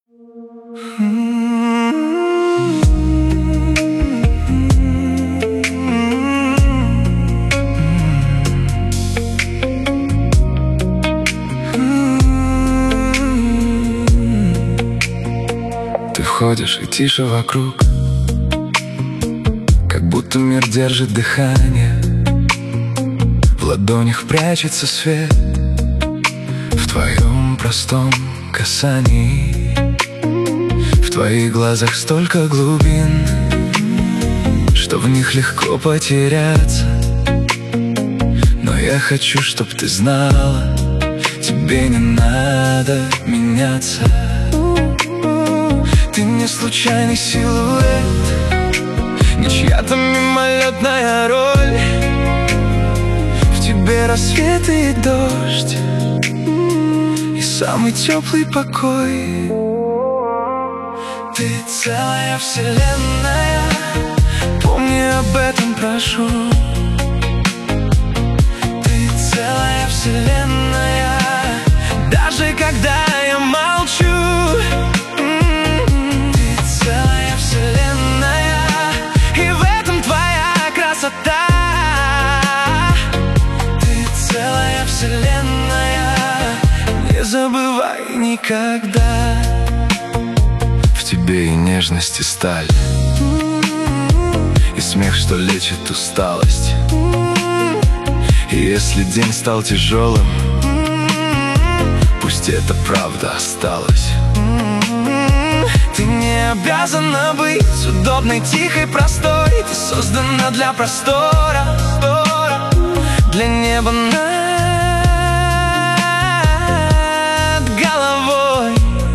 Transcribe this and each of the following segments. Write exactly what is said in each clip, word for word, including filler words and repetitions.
Ты входишь, и тише вокруг, как будто мир держит дыхание. В ладонях прячется свет, в твоем простом касании. В твоих глазах столько глубин, что в них легко потеряться. Но я хочу, чтоб ты знала, тебе не надо меняться. Ты не случайный силуэт, не чья-то мимолетная роль. В тебе рассвет и дождь, и самый теплый покой. Ты целая вселенная, помни об этом, прошу. Ты целая вселенная, даже когда я молчу. Ты целая вселенная, и в этом твоя красота. Ты целая вселенная, не забывай никогда. В тебе и нежность, и сталь, и смех, что лечит усталость. И если день стал тяжелым, пусть эта правда осталась. Ты не обязана быть удобной, тихой, простой. Ты создана для простора, для неба над головой.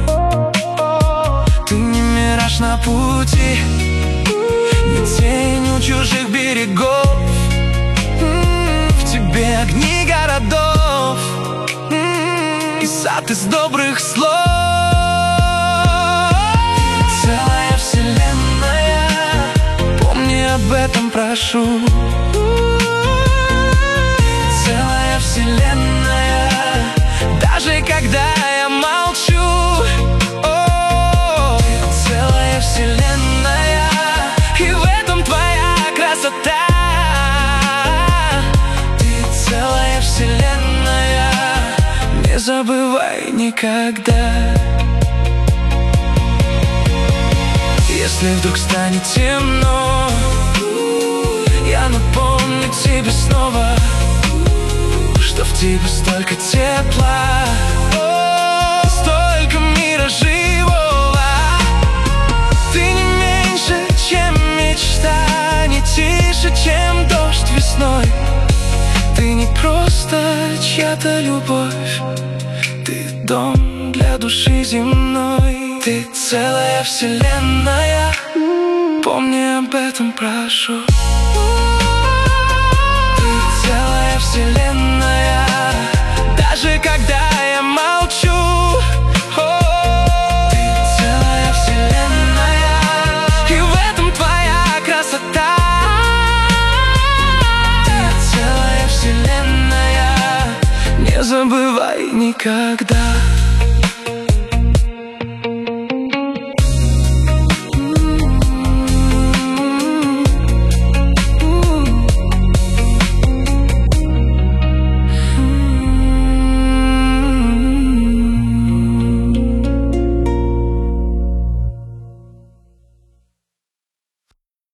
Ты не мираж на пути, не тень у чужих берегов. В тебе огни городов и сад из добрых слов. Целая вселенная, помни об этом, прошу. Целая вселенная, даже когда я молчу. О, целая вселенная, и в этом твоя красота. Ты целая вселенная, не забывай никогда. Если вдруг станет темно, я напомню тебе снова, что в тебе столько тепла, о, столько мира живого. Ты не меньше, чем мечта, не тише, чем дождь весной. Ты не просто чья-то любовь, ты дом для души земной. Ты целая вселенная, помни об этом, прошу.